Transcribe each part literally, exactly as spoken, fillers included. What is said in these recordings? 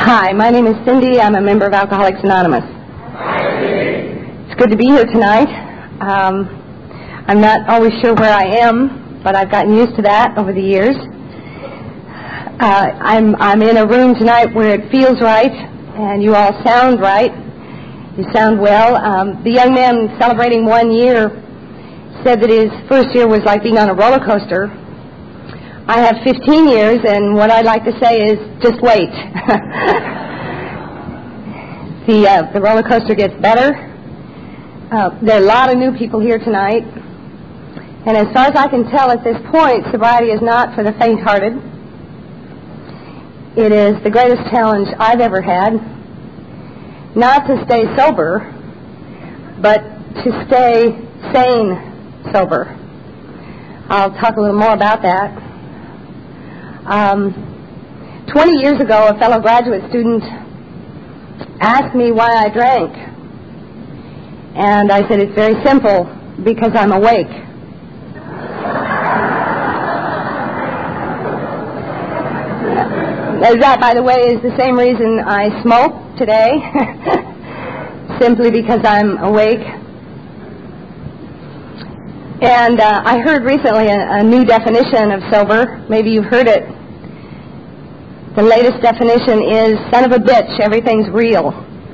Hi, my name is Cindy. I'm a member of Alcoholics Anonymous. Hi, it's good to be here tonight. Um, I'm not always sure where I am, but I've gotten used to that over the years. Uh, I'm, I'm in a room tonight where it feels right, and you all sound right. You sound well. Um, the young man celebrating one year said that his first year was like being on a roller coaster. I have fifteen years, and what I'd like to say is just wait. the, uh, the roller coaster gets better. Uh, there are a lot of new people here tonight, and as far as I can tell at this point, sobriety is not for the faint-hearted. It is the greatest challenge I've ever had, not to stay sober, but to stay sane sober. I'll talk a little more about that. Um, twenty years ago, a fellow graduate student asked me why I drank. And I said, it's very simple, because I'm awake. That, by the way, is the same reason I smoke today, simply because I'm awake. And uh, I heard recently a, a new definition of sober. Maybe you've heard it. The latest definition is, son of a bitch, everything's real.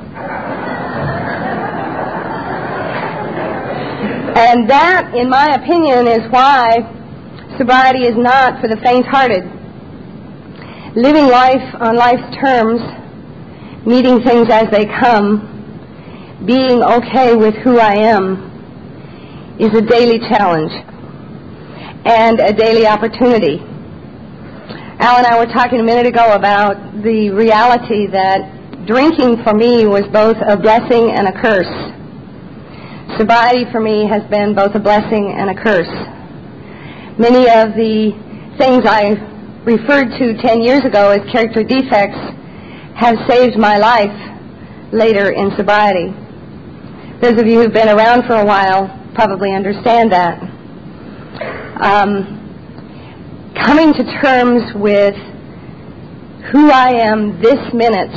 And that, in my opinion, is why sobriety is not for the faint-hearted. Living life on life's terms, meeting things as they come, being okay with who I am, is a daily challenge and a daily opportunity. Al and I were talking a minute ago about the reality that drinking for me was both a blessing and a curse. Sobriety for me has been both a blessing and a curse. Many of the things I referred to ten years ago as character defects have saved my life later in sobriety. Those of you who've been around for a while probably understand that. Um, coming to terms with who I am this minute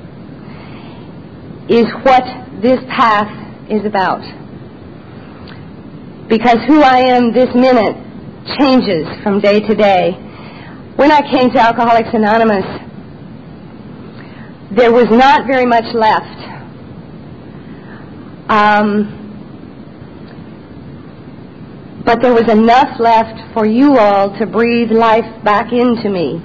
is what this path is about. Because who I am this minute changes from day to day. When I came to Alcoholics Anonymous, there was not very much left. Um, But there was enough left for you all to breathe life back into me.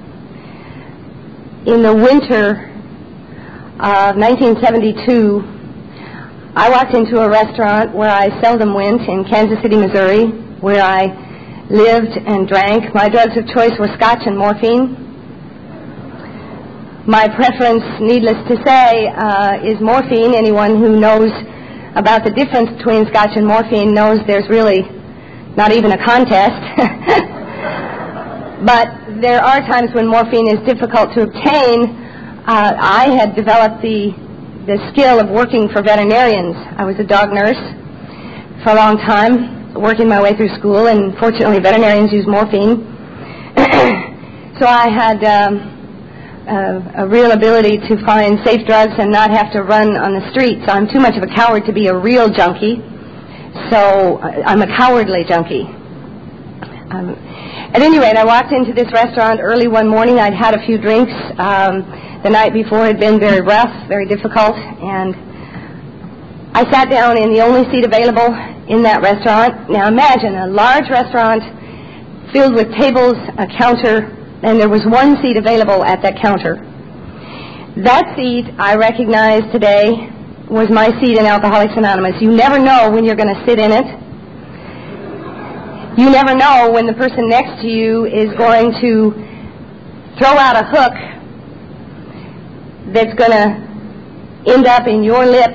In the winter of nineteen seventy-two, I walked into a restaurant where I seldom went in Kansas City, Missouri, where I lived and drank. My drugs of choice were scotch and morphine. My preference, needless to say, uh, is morphine. Anyone who knows about the difference between scotch and morphine knows there's really not even a contest. But there are times when morphine is difficult to obtain. Uh, I had developed the, the skill of working for veterinarians. I was a dog nurse for a long time, working my way through school, and fortunately veterinarians use morphine. So I had um, a, a real ability to find safe drugs and not have to run on the street. So I'm too much of a coward to be a real junkie. So I'm a cowardly junkie. Um, at any rate, I walked into this restaurant early one morning. I'd had a few drinks. Um, the night before had been very rough, very difficult, and I sat down in the only seat available in that restaurant. Now imagine a large restaurant filled with tables, a counter, and there was one seat available at that counter. That seat I recognize today was my seat in Alcoholics Anonymous. You never know when you're going to sit in it. You never know when the person next to you is going to throw out a hook that's going to end up in your lip.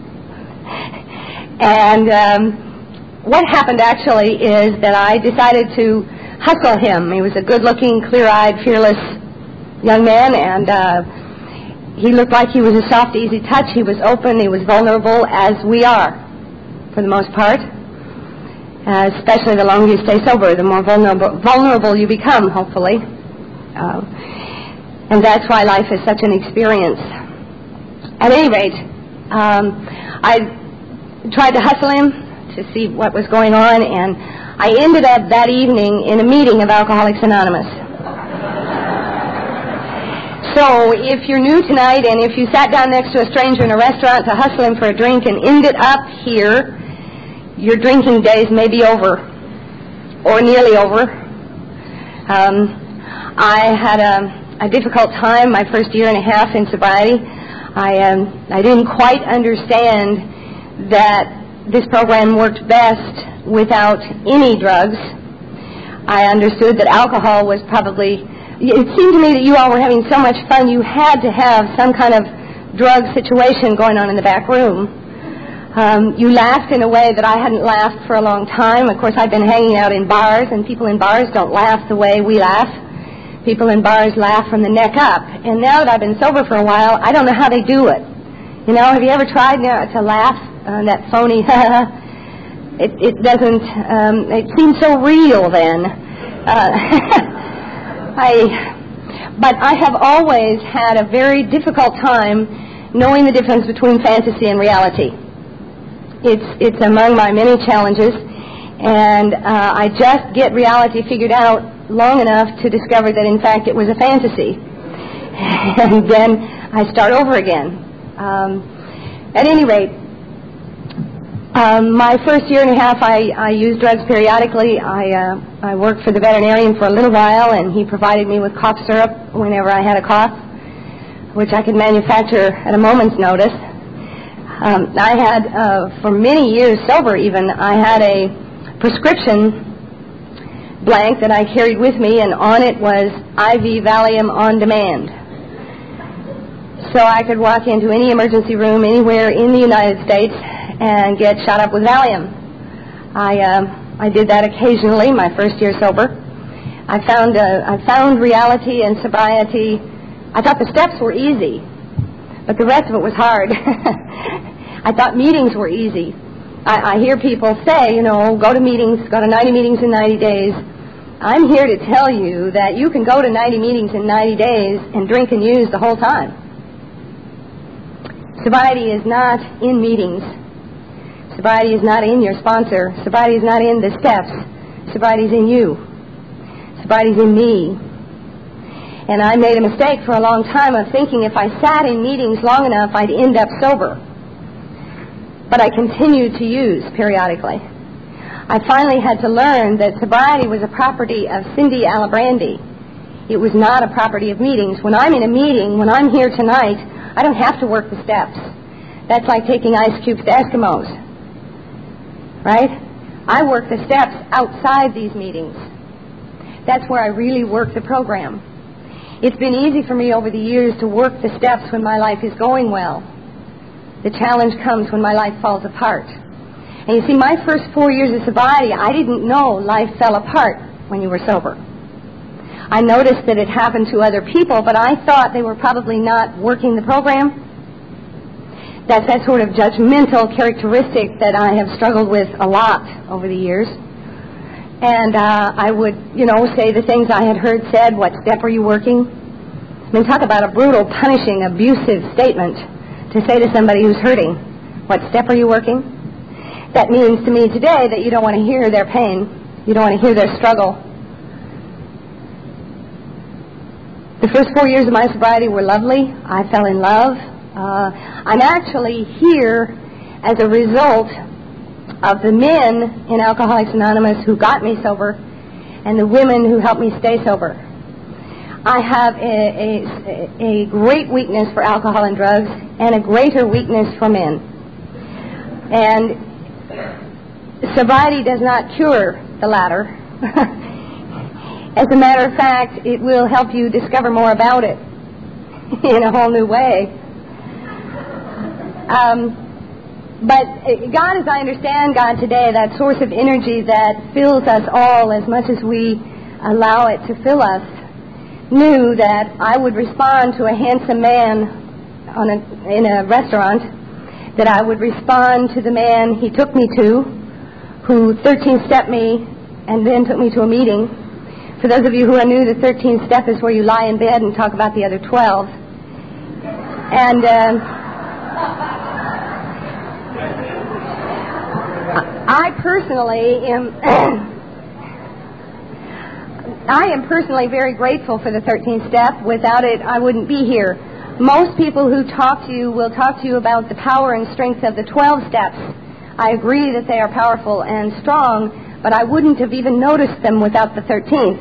And um, what happened actually is that I decided to hustle him. He was a good-looking, clear-eyed, fearless young man, and uh, he looked like he was a soft, easy touch. He was open. He was vulnerable, as we are, for the most part. Uh, especially the longer you stay sober, the more vulnerable, vulnerable you become, hopefully. Uh, And that's why life is such an experience. At any rate, um, I tried to hustle him to see what was going on, and I ended up that evening in a meeting of Alcoholics Anonymous. So if you're new tonight and if you sat down next to a stranger in a restaurant to hustle him for a drink and ended up here, your drinking days may be over, or nearly over. Um, I had a, a difficult time my first year and a half in sobriety. I, um, I didn't quite understand that this program worked best without any drugs. I understood that alcohol was probably, it seemed to me that you all were having so much fun you had to have some kind of drug situation going on in the back room. Um, you laughed in a way that I hadn't laughed for a long time. Of course, I've been hanging out in bars, and people in bars don't laugh the way we laugh. People in bars laugh from the neck up. And now that I've been sober for a while, I don't know how they do it. You know, have you ever tried now to laugh? Uh, that phony, it, it doesn't, um, it seems so real then. Uh, I, but I have always had a very difficult time knowing the difference between fantasy and reality. It's, it's among my many challenges, and uh, I just get reality figured out long enough to discover that in fact it was a fantasy. And then I start over again. Um, at any rate, Um, my first year and a half, I, I used drugs periodically. I, uh, I worked for the veterinarian for a little while, and he provided me with cough syrup whenever I had a cough, which I could manufacture at a moment's notice. Um, I had, uh, for many years sober even, I had a prescription blank that I carried with me, and on it was I V Valium on demand. So I could walk into any emergency room anywhere in the United States and get shot up with Valium. I uh, I did that occasionally my first year sober. I found uh, I found reality and sobriety. I thought the steps were easy, but the rest of it was hard. I thought meetings were easy. I, I hear people say, you know, go to meetings, go to ninety meetings in ninety days. I'm here to tell you that you can go to ninety meetings in ninety days and drink and use the whole time. Sobriety is not in meetings. Sobriety is not in your sponsor. Sobriety is not in the steps. Sobriety is in you. Sobriety is in me. And I made a mistake for a long time of thinking if I sat in meetings long enough, I'd end up sober. But I continued to use periodically. I finally had to learn that sobriety was a property of Cindy Alibrandi. It was not a property of meetings. When I'm in a meeting, when I'm here tonight, I don't have to work the steps. That's like taking ice cubes to Eskimos. Right? I work the steps outside these meetings. That's where I really work the program. It's been easy for me over the years to work the steps when my life is going well. The challenge comes when my life falls apart. And you see, my first four years of sobriety, I didn't know life fell apart when you were sober. I noticed that it happened to other people, but I thought they were probably not working the program. That's that sort of judgmental characteristic that I have struggled with a lot over the years. And uh, I would, you know, say the things I had heard said, what step are you working? I mean, talk about a brutal, punishing, abusive statement to say to somebody who's hurting. What step are you working? That means to me today that you don't want to hear their pain. You don't want to hear their struggle. The first four years of my sobriety were lovely. I fell in love. Uh, I'm actually here as a result of the men in Alcoholics Anonymous who got me sober and the women who helped me stay sober. I have a, a, a great weakness for alcohol and drugs and a greater weakness for men. And sobriety does not cure the latter. As a matter of fact, it will help you discover more about it in a whole new way. Um, but God, as I understand God today, that source of energy that fills us all as much as we allow it to fill us, knew that I would respond to a handsome man on a, in a restaurant, that I would respond to the man he took me to, who thirteen-stepped me and then took me to a meeting For those of you who are new, the thirteenth step is where you lie in bed and talk about the other twelve. And uh, I personally am I am personally very grateful for the thirteenth step. Without it, I wouldn't be here. Most people who talk to you will talk to you about the power and strength of the twelve steps. I agree that they are powerful and strong, but I wouldn't have even noticed them without the thirteenth.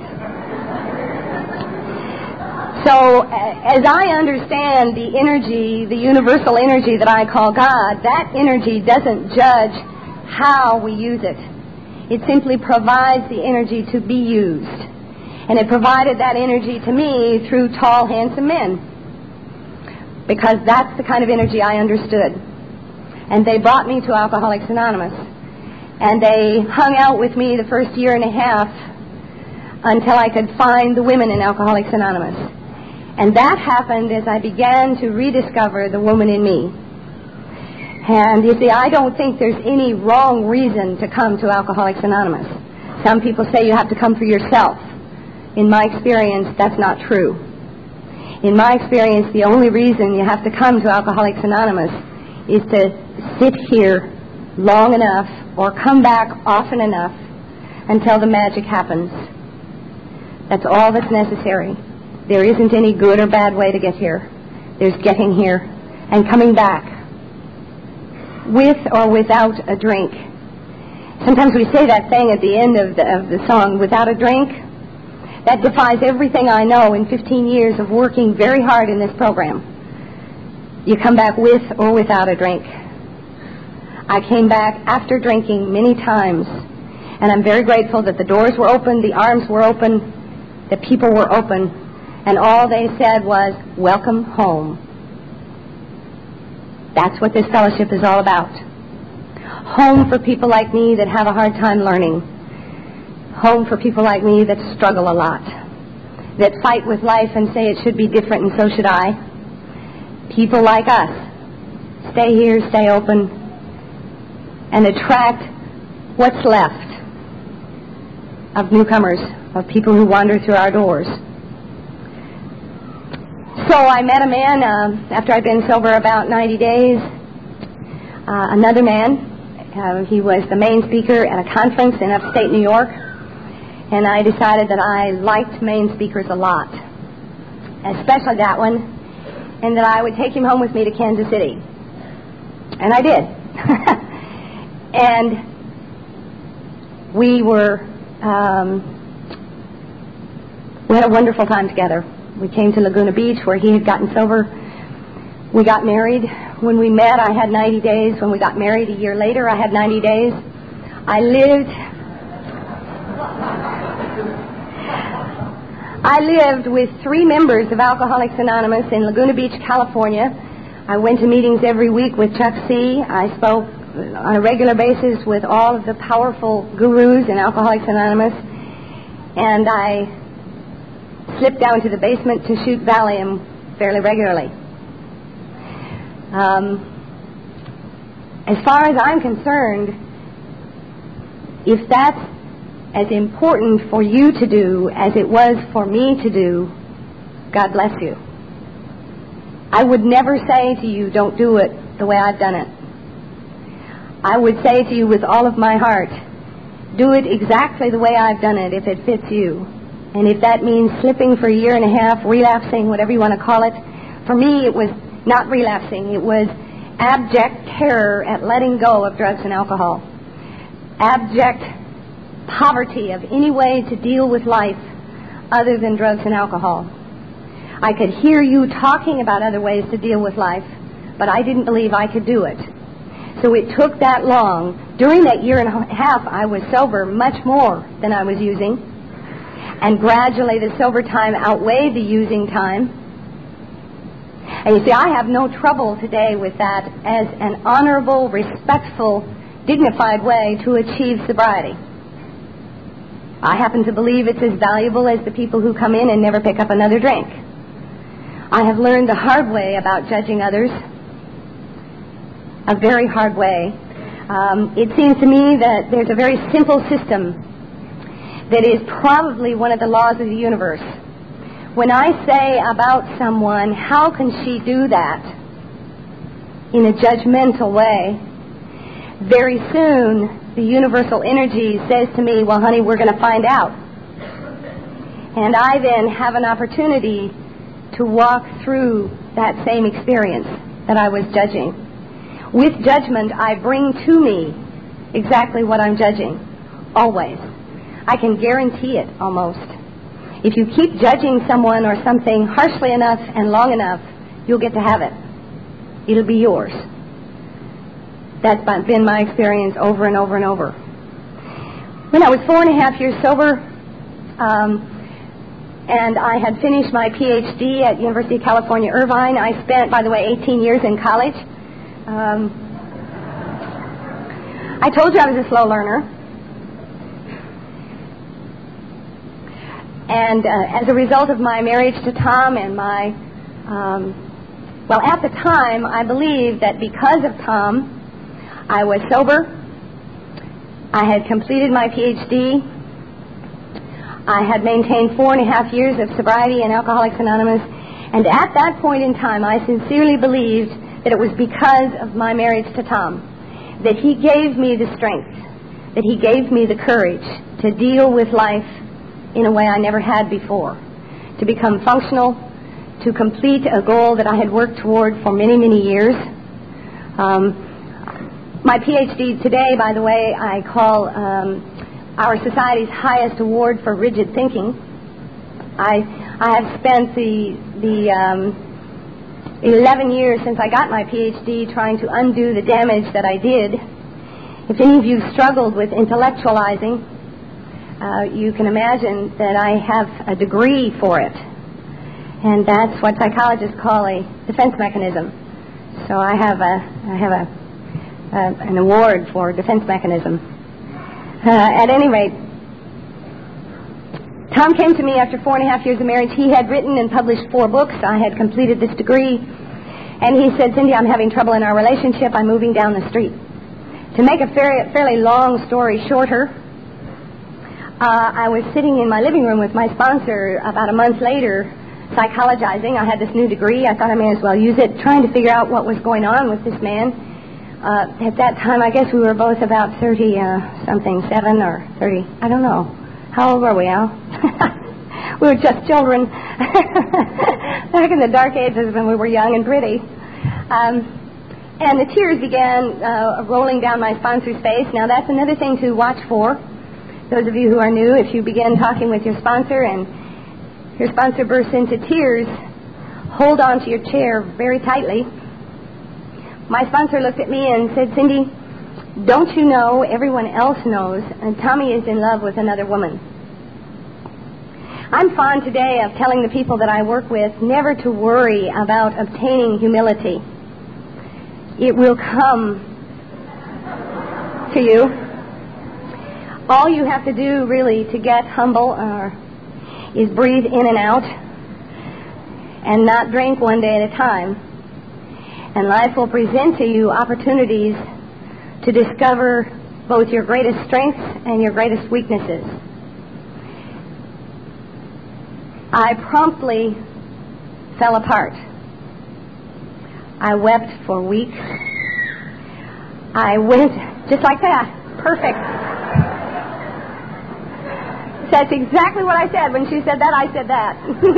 So, as I understand the energy, the universal energy that I call God, that energy doesn't judge how we use it. It simply provides the energy to be used. And it provided that energy to me through tall, handsome men. Because that's the kind of energy I understood. And they brought me to Alcoholics Anonymous. And they hung out with me the first year and a half until I could find the women in Alcoholics Anonymous. And that happened as I began to rediscover the woman in me. And you see, I don't think there's any wrong reason to come to Alcoholics Anonymous. Some people say you have to come for yourself. In my experience, that's not true. In my experience, the only reason you have to come to Alcoholics Anonymous is to sit here long enough or come back often enough until the magic happens. That's all that's necessary. There isn't any good or bad way to get here. There's getting here and coming back with or without a drink. Sometimes we say that thing at the end of the, of the song, without a drink. That defies everything I know in fifteen years of working very hard in this program. You come back with or without a drink. I came back after drinking many times, and I'm very grateful that the doors were open, the arms were open, the people were open, and all they said was, welcome home. That's what this fellowship is all about. Home for people like me that have a hard time learning. Home for people like me that struggle a lot, that fight with life and say it should be different and so should I. People like us. Stay here, stay open, and attract what's left of newcomers, of people who wander through our doors. So I met a man uh, after I'd been sober about ninety days, uh, another man. Uh, he was the main speaker at a conference in upstate New York, and I decided that I liked main speakers a lot, especially that one, and that I would take him home with me to Kansas City. And I did. And we were, um, we had a wonderful time together. We came to Laguna Beach where he had gotten sober. We got married. When we met, I had ninety days. When we got married a year later, I had ninety days. I lived... I lived with three members of Alcoholics Anonymous in Laguna Beach, California. I went to meetings every week with Chuck C. I spoke on a regular basis with all of the powerful gurus in Alcoholics Anonymous. And I slipped down to the basement to shoot Valium fairly regularly. Um, as far as I'm concerned, if that's as important for you to do as it was for me to do, God bless you. I would never say to you, don't do it the way I've done it. I would say to you with all of my heart, do it exactly the way I've done it if it fits you. And if that means slipping for a year and a half, relapsing, whatever you want to call it, for me it was not relapsing. It was abject terror at letting go of drugs and alcohol. Abject poverty of any way to deal with life other than drugs and alcohol. I could hear you talking about other ways to deal with life, but I didn't believe I could do it. So it took that long. During that year and a half, I was sober much more than I was using, and gradually the sober time outweighed the using time. And you see, I have no trouble today with that as an honorable, respectful, dignified way to achieve sobriety. I happen to believe it's as valuable as the people who come in and never pick up another drink. I have learned the hard way about judging others, a very hard way. Um, it seems to me that there's a very simple system that is probably one of the laws of the universe. When I say about someone, how can she do that in a judgmental way, very soon the universal energy says to me, well, honey, we're going to find out. And I then have an opportunity to walk through that same experience that I was judging. With judgment, I bring to me exactly what I'm judging, always. I can guarantee it, almost. If you keep judging someone or something harshly enough and long enough, you'll get to have it. It'll be yours. That's been my experience over and over and over. When I was four and a half years sober, um, and I had finished my P H D at University of California, Irvine, I spent, by the way, eighteen years in college. Um, I told you I was a slow learner. And uh, as a result of my marriage to Tom and my, um, well, at the time, I believed that because of Tom, I was sober. I had completed my P H D. I had maintained four and a half years of sobriety in Alcoholics Anonymous. And at that point in time, I sincerely believed that it was because of my marriage to Tom, that he gave me the strength, that he gave me the courage to deal with life in a way I never had before, to become functional, to complete a goal that I had worked toward for many, many years. Um, my P H D today, by the way, I call um, our society's highest award for rigid thinking. I I have spent the the um, eleven years since I got my P H D trying to undo the damage that I did. If any of you struggled with intellectualizing, uh, you can imagine that I have a degree for it. And that's what psychologists call a defense mechanism. So I have a I have a, a an award for defense mechanism. Uh, at any rate, Tom came to me after four and a half years of marriage. He had written and published four books. I had completed this degree. And he said, Cindy, I'm having trouble in our relationship. I'm moving down the street. To make a fairly, fairly long story shorter, uh, I was sitting in my living room with my sponsor about a month later, psychologizing. I had this new degree. I thought I may as well use it, trying to figure out what was going on with this man. Uh, at that time, I guess we were both about thirty uh, something, seven or thirty. I don't know. How old were we, Al? We were just children back in the dark ages when we were young and pretty. Um, and the tears began uh, rolling down my sponsor's face. Now, that's another thing to watch for. Those of you who are new, if you begin talking with your sponsor and your sponsor bursts into tears, hold on to your chair very tightly. My sponsor looked at me and said, Cindy, don't you know, everyone else knows, and Tommy is in love with another woman. I'm fond today of telling the people that I work with never to worry about obtaining humility. It will come to you. All you have to do, really, to get humble uh, is breathe in and out and not drink one day at a time. And life will present to you opportunities to discover both your greatest strengths and your greatest weaknesses. I promptly fell apart. I wept for weeks. I went just like that. Perfect. That's exactly what I said. When she said that, I said that.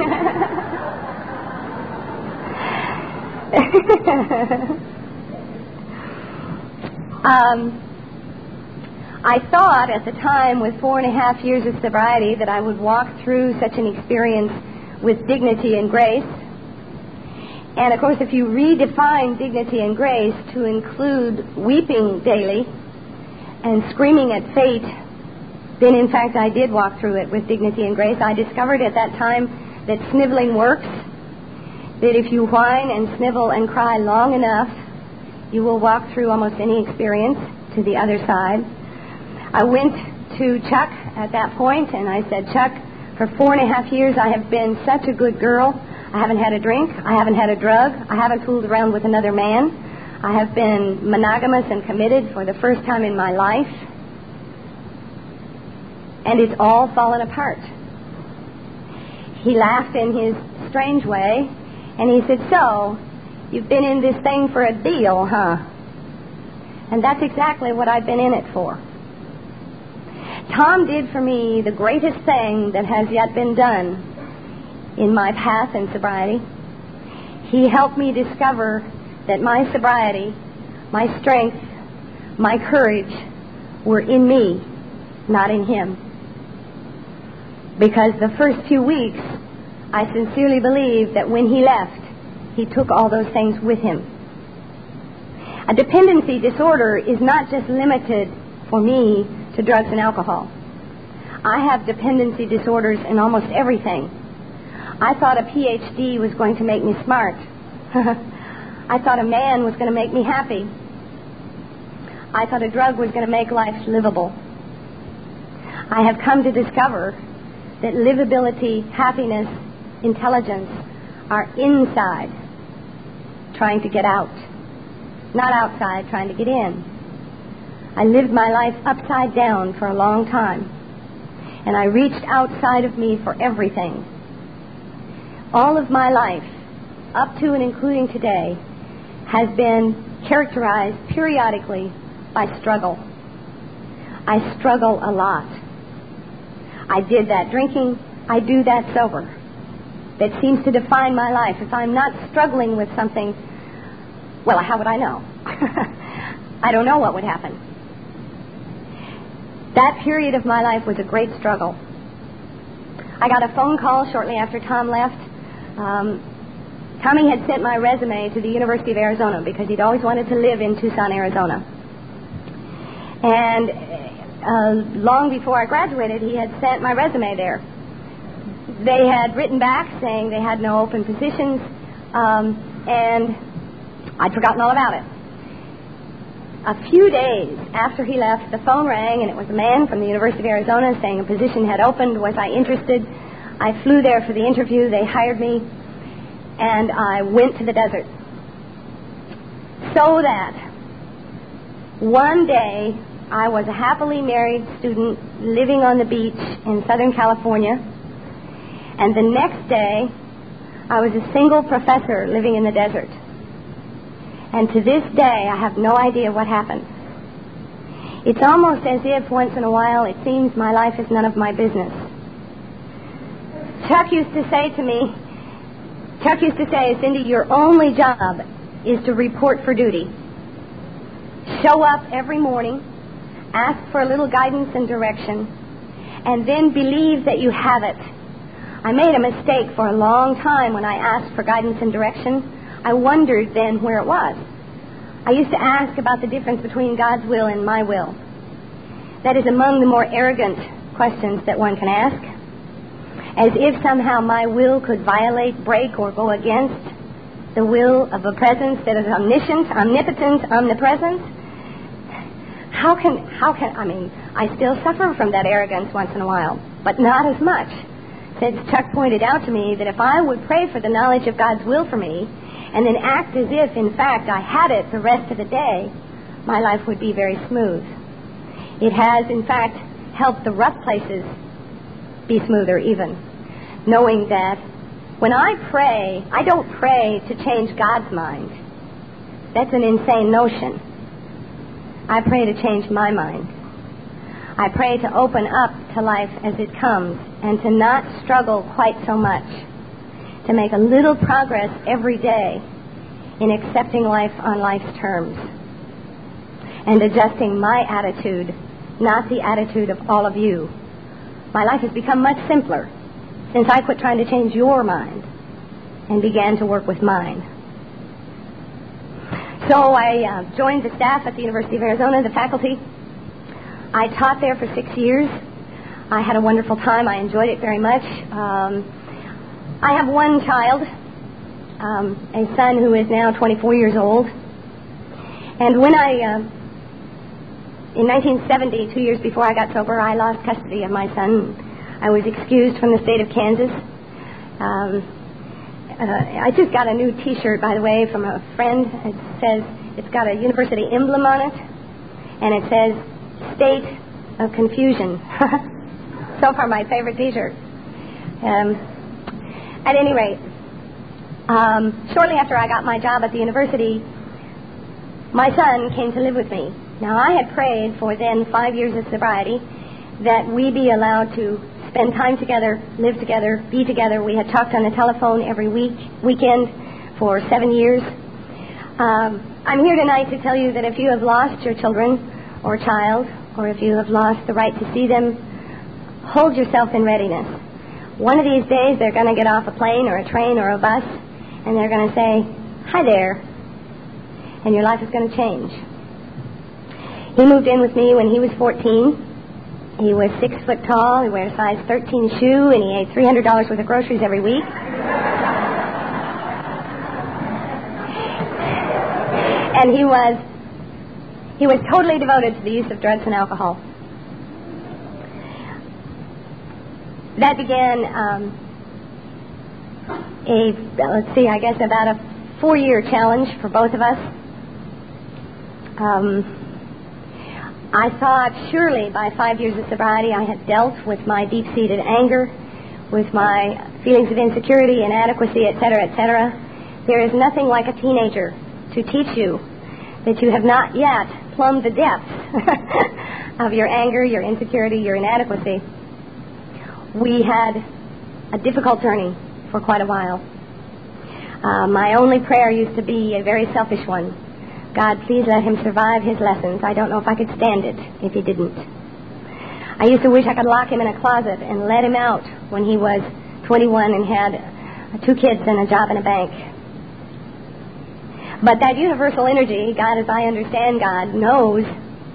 um, I thought at the time, with four and a half years of sobriety, that I would walk through such an experience with dignity and grace. And of course, if you redefine dignity and grace to include weeping daily and screaming at fate, then in fact I did walk through it with dignity and grace. I discovered at that time that sniveling works, that if you whine and snivel and cry long enough, you will walk through almost any experience to the other side. I went to Chuck at that point and I said, Chuck, for four and a half years I have been such a good girl. I haven't had a drink. I haven't had a drug. I haven't fooled around with another man. I have been monogamous and committed for the first time in my life. and it's all fallen apart. He laughed in his strange way, and he said, "So, you've been in this thing for a deal, huh?" And that's exactly what I've been in it for. Tom did for me the greatest thing that has yet been done in my path in sobriety. He helped me discover that my sobriety, my strength, my courage were in me, not in him. Because the first few weeks, I sincerely believe that when he left, he took all those things with him. A dependency disorder is not just limited for me to drugs and alcohol. I have dependency disorders in almost everything. I thought a P H D was going to make me smart. I thought a man was going to make me happy. I thought a drug was going to make life livable. I have come to discover that livability, happiness, intelligence are inside, trying to get out, not outside, trying to get in. I lived my life upside down for a long time, and I reached outside of me for everything. All of my life, up to and including today, has been characterized periodically by struggle. I struggle a lot. I did that drinking. I do that sober. That seems to define my life. If I'm not struggling with something, well, how would I know? I don't know what would happen. That period of my life was a great struggle. I got a phone call shortly after Tom left. Um, Tommy had sent my resume to the University of Arizona because he'd always wanted to live in Tucson, Arizona. And uh, long before I graduated, he had sent my resume there. They had written back saying they had no open positions, um, and I'd forgotten all about it. A few days after he left, the phone rang, and it was a man from the University of Arizona saying a position had opened. Was I interested? I flew there for the interview. They hired me, and I went to the desert. So that one day I was a happily married student living on the beach in Southern California, and the next day I was a single professor living in the desert. And to this day, I have no idea what happened. It's almost as if once in a while it seems my life is none of my business. Chuck used to say to me, Chuck used to say, "Cindy, your only job is to report for duty. Show up every morning, ask for a little guidance and direction, and then believe that you have it." I made a mistake for a long time when I asked for guidance and direction. I wondered then where it was. I used to ask about the difference between God's will and my will. That is among the more arrogant questions that one can ask, as if somehow my will could violate, break, or go against the will of a presence that is omniscient, omnipotent, omnipresent. How can, how can, I mean, I still suffer from that arrogance once in a while, but not as much. Since Chuck pointed out to me that if I would pray for the knowledge of God's will for me, and then act as if, in fact, I had it the rest of the day, my life would be very smooth. It has, in fact, helped the rough places be smoother even, knowing that when I pray, I don't pray to change God's mind. That's an insane notion. I pray to change my mind. I pray to open up to life as it comes and to not struggle quite so much, to make a little progress every day in accepting life on life's terms and adjusting my attitude, not the attitude of all of you. My life has become much simpler since I quit trying to change your mind and began to work with mine. So I uh, joined the staff at the University of Arizona, the faculty. I taught there for six years. I had a wonderful time. I enjoyed it very much. Um, I have one child, um, a son who is now twenty-four years old. And when I, uh, in nineteen seventy, two years before I got sober, I lost custody of my son. I was excused from the state of Kansas. Um, uh, I just got a new T-shirt, by the way, from a friend. It says, it's got a university emblem on it, and it says, "State of Confusion." so far my favorite T-shirt. Um, at any rate, um, shortly after I got my job at the university, my son came to live with me. Now, I had prayed for then five years of sobriety that we be allowed to spend time together, live together, be together. We had talked on the telephone every week, weekend for seven years. Um, I'm here tonight to tell you that if you have lost your children or child, or if you have lost the right to see them, hold yourself in readiness. One of these days they're going to get off a plane or a train or a bus, and they're going to say, "Hi there," and your life is going to change. He moved in with me when he was fourteen. He was six foot tall. He wore a size thirteen shoe, and he ate three hundred dollars worth of groceries every week. And he was he was totally devoted to the use of drugs and alcohol. That began um, a let's see, I guess about a four-year challenge for both of us. Um, I thought surely by five years of sobriety I had dealt with my deep-seated anger, with my feelings of insecurity, inadequacy, et cetera, et cetera. There is nothing like a teenager to teach you that you have not yet plumbed the depths of your anger, your insecurity, your inadequacy. We had a difficult journey for quite a while. Uh, my only prayer used to be a very selfish one. God, please let him survive his lessons. I don't know if I could stand it if he didn't. I used to wish I could lock him in a closet and let him out when he was twenty-one and had two kids and a job in a bank. But that universal energy, God as I understand God, knows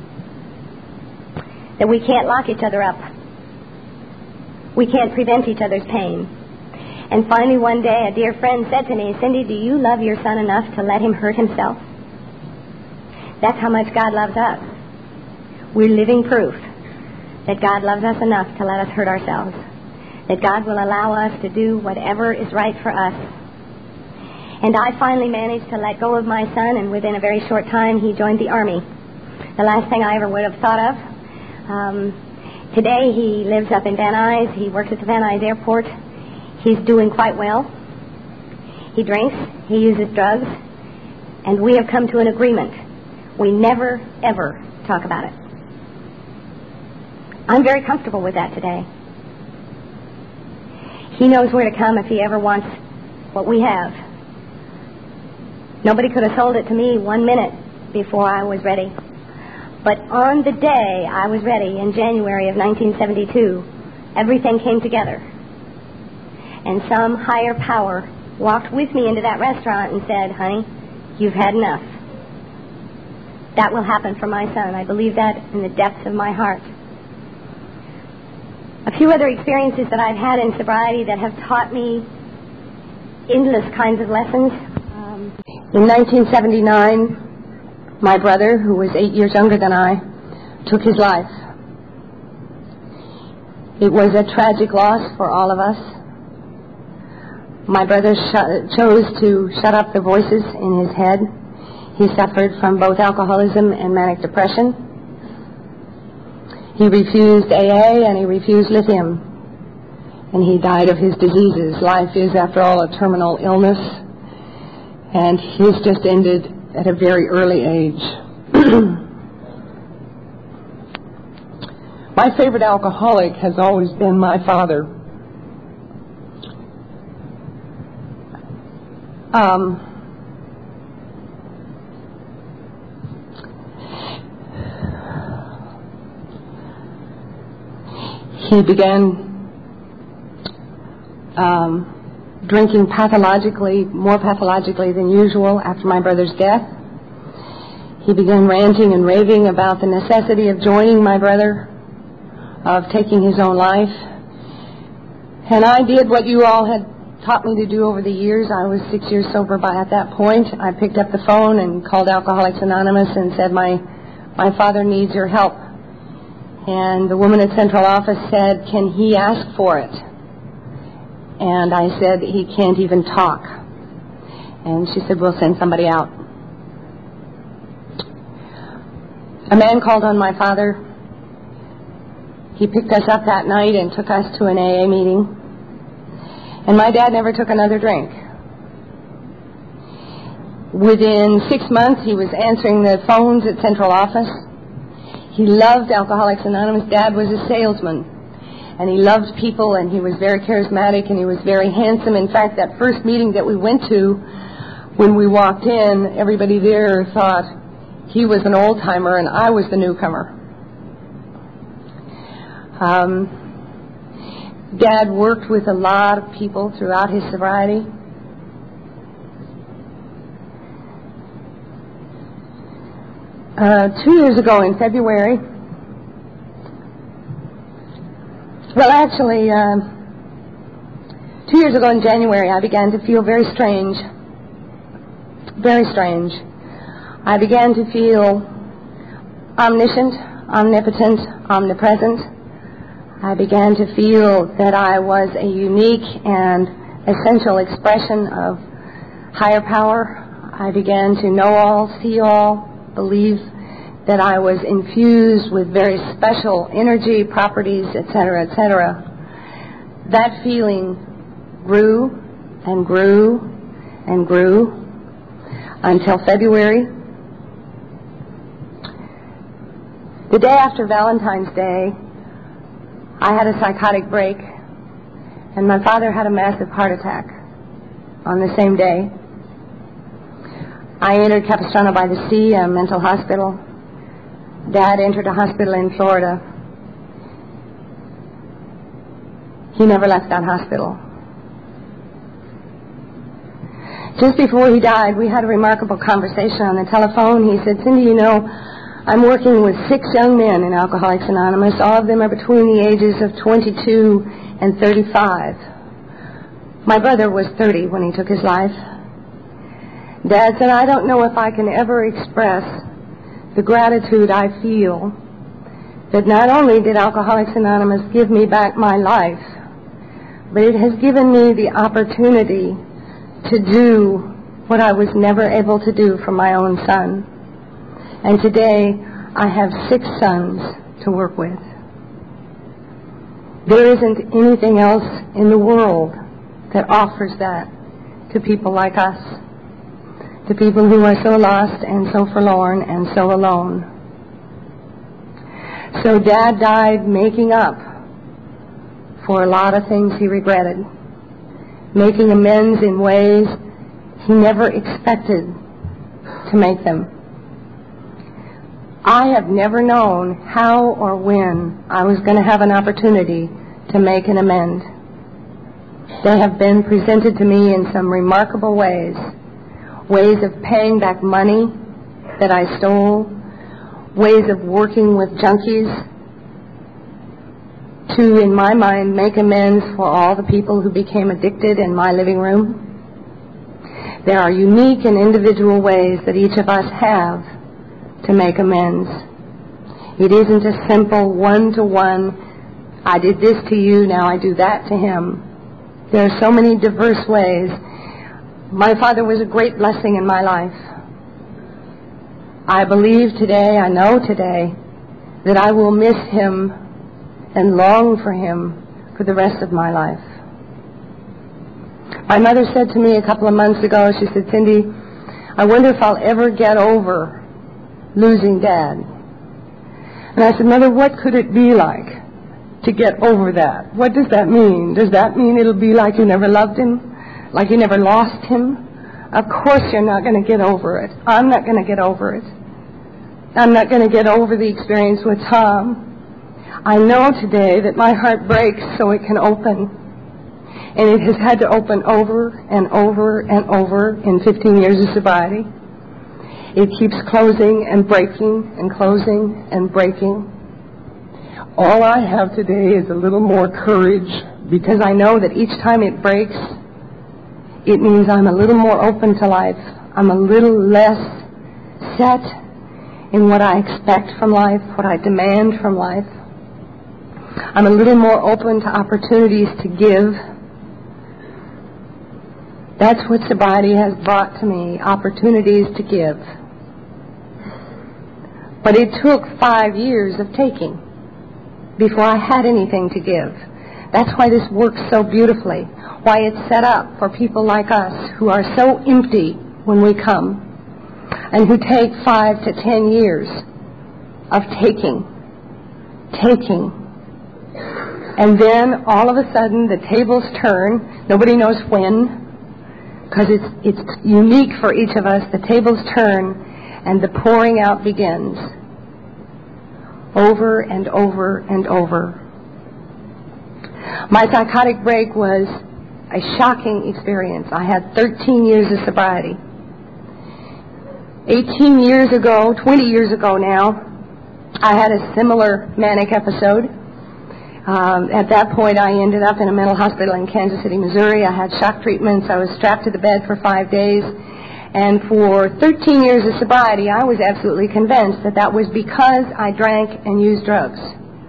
that we can't lock each other up. We can't prevent each other's pain. And finally one day a dear friend said to me, "Cindy, do you love your son enough to let him hurt himself?" That's how much God loves us. We're living proof that God loves us enough to let us hurt ourselves. That God will allow us to do whatever is right for us. And I finally managed to let go of my son, and within a very short time he joined the Army. The last thing I ever would have thought of. Um, today he lives up in Van Nuys. He works at the Van Nuys Airport. He's doing quite well. He drinks. He uses drugs. And we have come to an agreement. We never, ever talk about it. I'm very comfortable with that today. He knows where to come if he ever wants what we have. Nobody could have sold it to me one minute before I was ready. But on the day I was ready, in January of nineteen seventy-two, everything came together. And some higher power walked with me into that restaurant and said, "Honey, you've had enough." That will happen for my son. I believe that in the depths of my heart. A few other experiences that I've had in sobriety that have taught me endless kinds of lessons. Um, in nineteen seventy-nine, my brother, who was eight years younger than I, took his life. It was a tragic loss for all of us. My brother sh- chose to shut up the voices in his head. He suffered from both alcoholism and manic depression. He refused A A and he refused lithium. And he died of his diseases. Life is, after all, a terminal illness. And his just ended at a very early age. My favorite alcoholic has always been my father. Um... He began um, drinking pathologically, more pathologically than usual after my brother's death. He began ranting and raving about the necessity of joining my brother, of taking his own life. And I did what you all had taught me to do over the years. I was six years sober by at that point. I picked up the phone and called Alcoholics Anonymous and said, my, my father needs your help. And the woman at central office said, "Can he ask for it?" And I said, "He can't even talk." And she said, "We'll send somebody out." A man called on my father. he picked us up that night and took us to an A A meeting. And my dad never took another drink. Within six months, he was answering the phones at central office. He loved Alcoholics Anonymous. Dad was a salesman, and he loved people, and he was very charismatic, and he was very handsome. In fact, that first meeting that we went to, when we walked in, everybody there thought he was an old-timer and I was the newcomer. Um, Dad worked with a lot of people throughout his sobriety. Uh, two years ago in February, well actually, uh, two years ago in January, I began to feel very strange, very strange. I began to feel omniscient, omnipotent, omnipresent. I began to feel that I was a unique and essential expression of higher power. I began to know all, see all, believe that I was infused with very special energy, properties, et cetera, et cetera. That feeling grew and grew and grew until February. The day after Valentine's Day, I had a psychotic break, and my father had a massive heart attack on the same day. I entered Capistrano by the Sea, a mental hospital. Dad entered a hospital in Florida. He never left that hospital. Just before he died, we had a remarkable conversation on the telephone. He said, "Cindy, you know, I'm working with six young men in Alcoholics Anonymous. All of them are between the ages of twenty-two and thirty-five. My brother was thirty when he took his life. Dad said, I don't know if I can ever express the gratitude I feel that not only did Alcoholics Anonymous give me back my life, but it has given me the opportunity to do what I was never able to do for my own son. And today, I have six sons to work with. There isn't anything else in the world that offers that to people like us, to people who are so lost and so forlorn and so alone." So Dad died making up for a lot of things he regretted, making amends in ways he never expected to make them. I have never known how or when I was going to have an opportunity to make an amend. They have been presented to me in some remarkable ways, ways of paying back money that I stole, ways of working with junkies to, in my mind, make amends for all the people who became addicted in my living room. There are unique and individual ways that each of us have to make amends. It isn't a simple one-to-one, I did this to you, now I do that to him. There are so many diverse ways. My father was a great blessing in my life. I believe today, I know today, that I will miss him and long for him for the rest of my life. My mother said to me a couple of months ago, she said, "Cindy, I wonder if I'll ever get over losing Dad." And I said, "Mother, what could it be like to get over that? What does that mean? Does that mean it'll be like you never loved him? Like you never lost him?" Of course you're not going to get over it. I'm not going to get over it. I'm not going to get over the experience with Tom. I know today that my heart breaks so it can open. And it has had to open over and over and over in fifteen years of sobriety. It keeps closing and breaking and closing and breaking. All I have today is a little more courage, because I know that each time it breaks, it means I'm a little more open to life. I'm a little less set in what I expect from life, what I demand from life. I'm a little more open to opportunities to give. That's what sobriety has brought to me, opportunities to give. But it took five years of taking. before I had anything to give. That's why this works so beautifully, why it's set up for people like us who are so empty when we come and who take five to ten years of taking, taking. And then all of a sudden the tables turn. Nobody knows when, because it's, it's unique for each of us. The tables turn and the pouring out begins over and over and over. My psychotic break was a shocking experience. I had thirteen years of sobriety. eighteen years ago, twenty years ago now, I had a similar manic episode. Um, at that point, I ended up in a mental hospital in Kansas City, Missouri. I had shock treatments. I was strapped to the bed for five days. And for thirteen years of sobriety, I was absolutely convinced that that was because I drank and used drugs.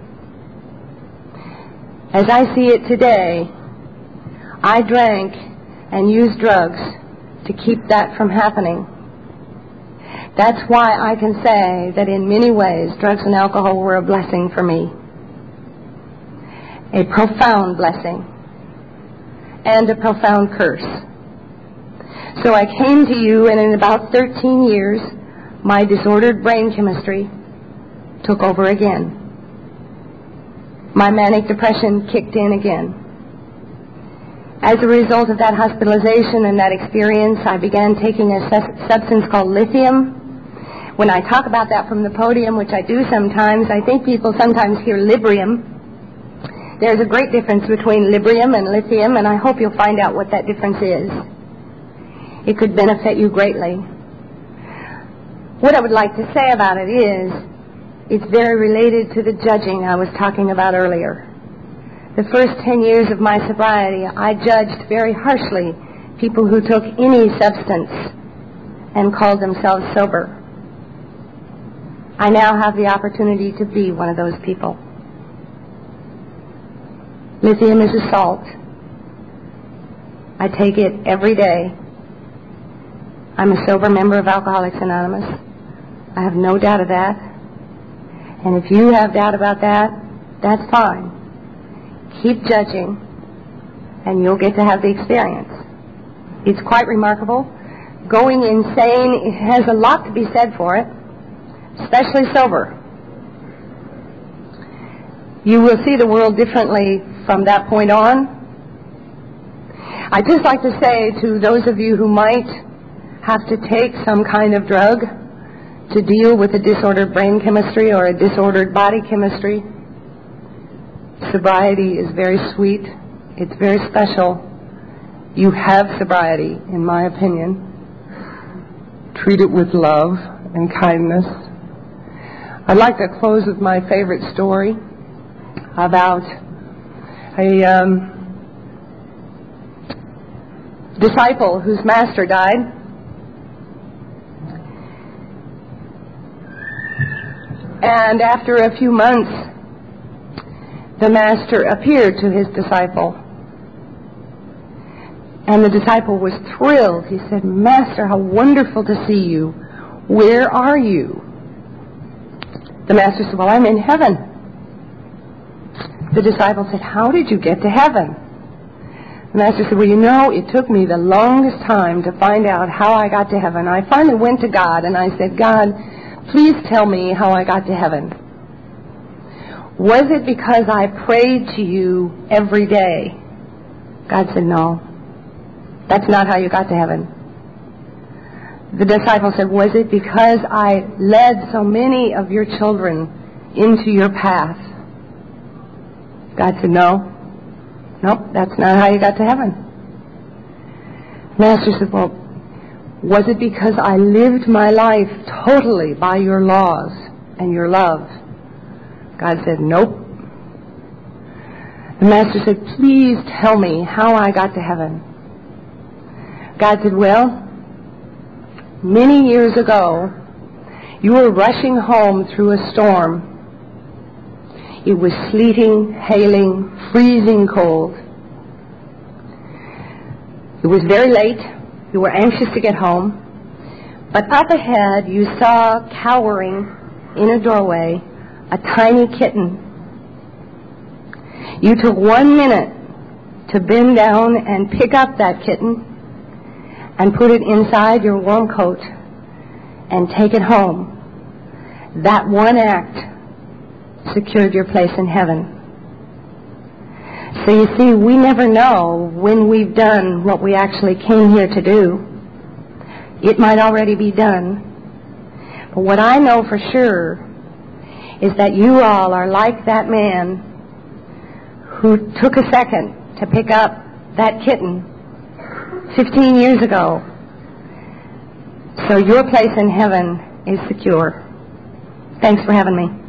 As I see it today, I drank and used drugs to keep that from happening. That's why I can say that in many ways, drugs and alcohol were a blessing for me. A profound blessing and a profound curse. So I came to you, and in about thirteen years, my disordered brain chemistry took over again. My manic depression kicked in again. As a result of that hospitalization and that experience, I began taking a substance called lithium. When I talk about that from the podium, which I do sometimes, I think people sometimes hear Librium. There's a great difference between Librium and lithium, and I hope you'll find out what that difference is. It could benefit you greatly. What I would like to say about it is, it's very related to the judging I was talking about earlier. The first ten years of my sobriety, I judged very harshly people who took any substance and called themselves sober. I now have the opportunity to be one of those people. Lithium is a salt. I take it every day. I'm a sober member of Alcoholics Anonymous. I have no doubt of that. And if you have doubt about that, that's fine. Keep judging, and you'll get to have the experience. It's quite remarkable. Going insane, it has a lot to be said for it, especially sober. You will see the world differently from that point on. I'd just like to say to those of you who might have to take some kind of drug to deal with a disordered brain chemistry or a disordered body chemistry, sobriety is very sweet. It's very special. You have sobriety, in my opinion. Treat it with love and kindness. I'd like to close with my favorite story about a um, disciple whose master died. And after a few months, the master appeared to his disciple. And the disciple was thrilled. He said, "Master, how wonderful to see you. Where are you?" The master said, "Well, I'm in heaven." The disciple said, "How did you get to heaven?" The master said, "Well, you know, it took me the longest time to find out how I got to heaven. I finally went to God and I said, 'God, please tell me how I got to heaven. Was it because I prayed to you every day?' God said, 'No, that's not how you got to heaven.' The disciple said, 'Was it because I led so many of your children into your path?' God said, 'No, nope, that's not how you got to heaven.' Master said, 'Well, was it because I lived my life totally by your laws and your love?' God said, 'Nope.' The master said, 'Please tell me how I got to heaven.' God said, 'Well, many years ago, you were rushing home through a storm. It was sleeting, hailing, freezing cold. It was very late. You were anxious to get home. But up ahead, you saw cowering in a doorway a tiny kitten. You took one minute to bend down and pick up that kitten and put it inside your warm coat and take it home. That one act secured your place in heaven. So you see, we never know when we've done what we actually came here to do. It might already be done. But what I know for sure is that you all are like that man who took a second to pick up that kitten fifteen years ago. So your place in heaven is secure. Thanks for having me.